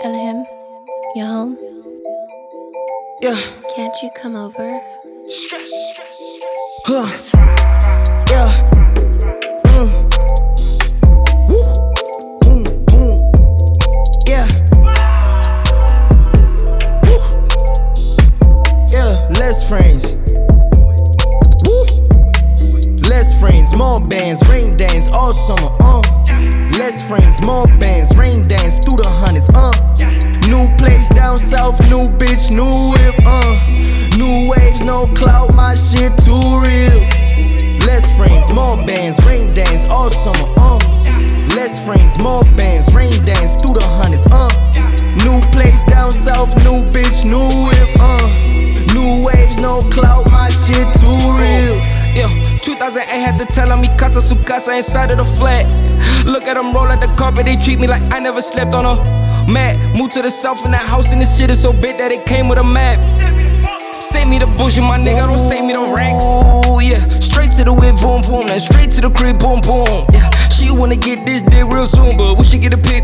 Tell him you're home. Yeah. Can't you come over? Huh. Yeah. Boom, boom. Yeah. Woo. Yeah. Less friends. Woo. Less friends, more bands, rain dance all summer. Less friends, more bands, rain dance through the hundreds. New place down south, new bitch, new whip. New waves, no clout, my shit too real. Less friends, more bands, rain dance all summer. Less friends, more bands, rain dance through the hundreds. New place down south, new bitch, new whip. New waves, no clout, my shit too real. Yeah, 2008 had to tell me casa su casa inside of the flat. Look at them roll at the carpet, they treat me like I never slept on a mat. Moved to the south in that house and this shit is so big that it came with a map. Save me the bullshit, my nigga, don't save me the racks. Ooh, yeah, straight to the whip, boom, boom, then straight to the crib, boom, boom. Yeah, she wanna get this dick real soon, but we should get a pic,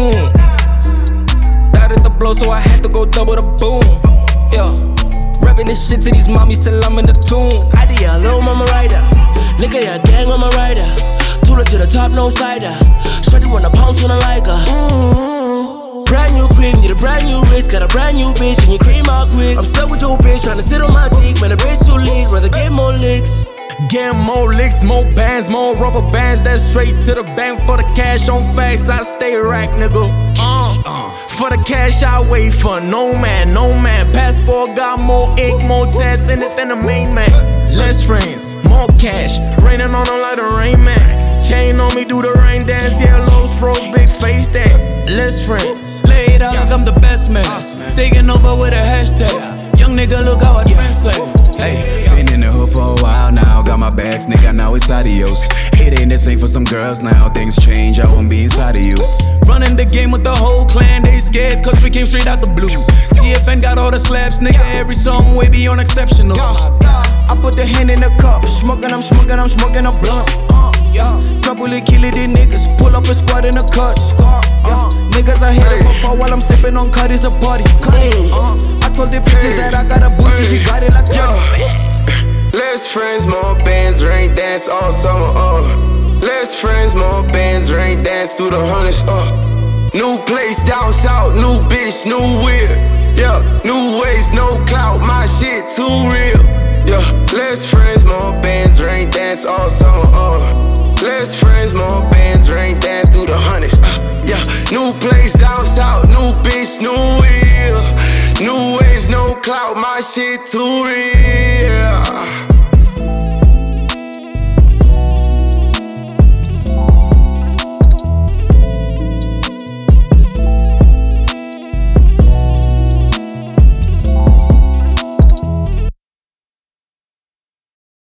Thought at the blow, so I had to go double the boom. Yeah, rapping this shit to these mommies till I'm in the tomb. I did a little mama rider, nigga, your gang on my rider. Tula to the top, no cider. Shorty wanna pounce on a Leica. Brand new crib, need a brand new wrist. Got a brand new bitch, and you cream out quick. I'm stuck with your bitch, tryna sit on my dick. Man, the bitch too lit, rather get more licks. Get more licks, more bands, more rubber bands. That's straight to the bank for the cash on facts. I stay rack, nigga. For the cash, I wait for no man, no man. Passport got more ink, more tats in it than the main man. Less friends, more cash. Raining on them like the rain man. Chain on me, do the rain dance. Yellow froze, big face tag. Less friends. Laid out, I'm the best man. Taking over with a hashtag. Young nigga, look how I translate. Hey, been in the hood for a while now. Got my bags, nigga, now it's adios. It ain't the same for some girls now. Things change, I won't be inside of you. Running the game with the whole clan, they scared cause we came straight out the blue. TFN got all the slaps, nigga, every song way beyond exceptional. I put the hand in the cup, smoking, I'm smoking a blunt. Trouble to kill it, these niggas. Pull up a squad in a cut. Niggas are hitting for far while I'm sipping on cut, it's a party. I told the bitches that I got a booty, she got it like that. Less friends, more bands, rain dance all summer. Less friends, more bands, rain dance through the hundreds. New place down south, new bitch, new whip. Yeah, new ways, no clout, my shit too real. Yeah, less friends, more bands, rain dance all summer. Less friends, more bands, rain dance through the hundreds. Yeah, new place down south, new bitch, new wheel. New waves, no clout, my shit too real.